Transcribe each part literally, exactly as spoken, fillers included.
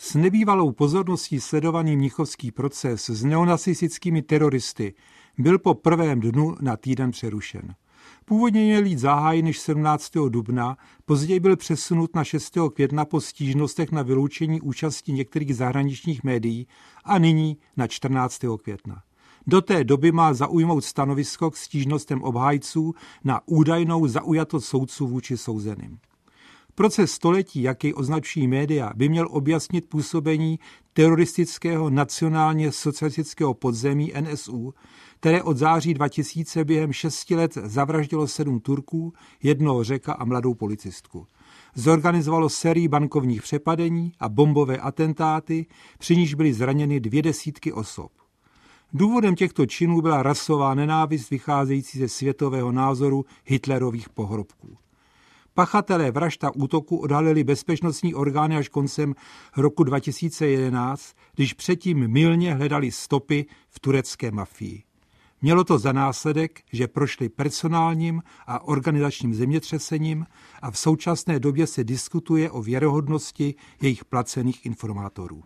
S nebývalou pozorností sledovaný mnichovský proces s neonacistickými teroristy byl po prvém dnu na týden přerušen. Původně měl být zahájen než sedmnáctého dubna, později byl přesunut na šestého května po stížnostech na vyloučení účasti některých zahraničních médií a nyní na čtrnáctého května. Do té doby má zaujmout stanovisko k stížnostem obhájců na údajnou zaujatost soudců vůči souzeným. Proces století, jak jej označují média, by měl objasnit působení teroristického nacionálně socialistického podzemí N S U, které od září dva tisíce během šesti let zavraždilo sedm Turků, jednoho Řeka a mladou policistku. Zorganizovalo sérii bankovních přepadení a bombové atentáty, při níž byly zraněny dvě desítky osob. Důvodem těchto činů byla rasová nenávist vycházející ze světového názoru Hitlerových pohrobků. Pachatelé vražd a útoku odhalili bezpečnostní orgány až koncem roku dva tisíce jedenáct, když předtím mylně hledali stopy v turecké mafii. Mělo to za následek, že prošli personálním a organizačním zemětřesením a v současné době se diskutuje o věrohodnosti jejich placených informátorů.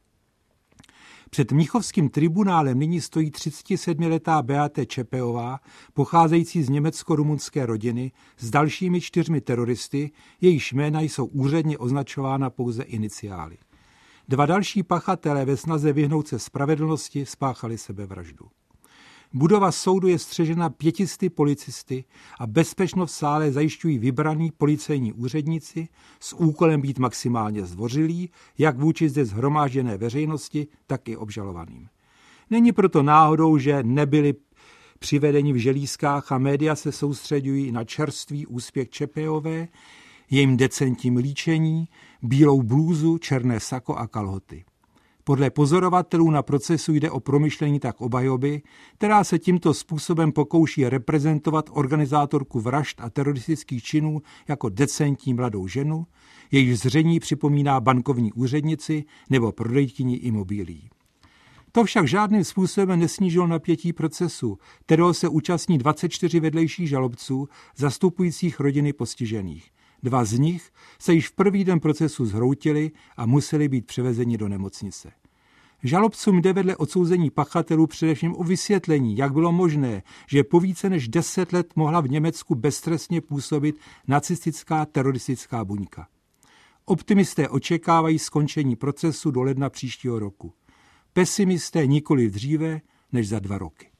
Před mnichovským tribunálem nyní stojí třicetisedmiletá Beate Čepeová, pocházející z německo-rumunské rodiny, s dalšími čtyřmi teroristy, jejichž jména jsou úředně označována pouze iniciály. Dva další pachatelé ve snaze vyhnout se spravedlnosti spáchali sebevraždu. Budova soudu je střežena pětisty policisty a bezpečnost v sále zajišťují vybraní policejní úředníci s úkolem být maximálně zdvořilí, jak vůči zde shromážděné veřejnosti, tak i obžalovaným. Není proto náhodou, že nebyli přivedeni v želízkách a média se soustředují na čerstvý úspěch Čepeové, jejím decentním líčení, bílou blůzu, černé sako a kalhoty. Podle pozorovatelů na procesu jde o promyšlení tak obhajoby, která se tímto způsobem pokouší reprezentovat organizátorku vražd a teroristických činů jako decentní mladou ženu, jejíž zření připomíná bankovní úřednici nebo prodejkyni imobilií. To však žádným způsobem nesnížilo napětí procesu, kterého se účastní dvacet čtyři vedlejších žalobců zastupujících rodiny postižených. Dva z nich se již v první den procesu zhroutili a museli být převezeni do nemocnice. Žalobcům jde vedle odsouzení pachatelů především o vysvětlení, jak bylo možné, že po více než deset let mohla v Německu beztrestně působit nacistická teroristická buňka. Optimisté očekávají skončení procesu do ledna příštího roku. Pesimisté nikoli dříve než za dva roky.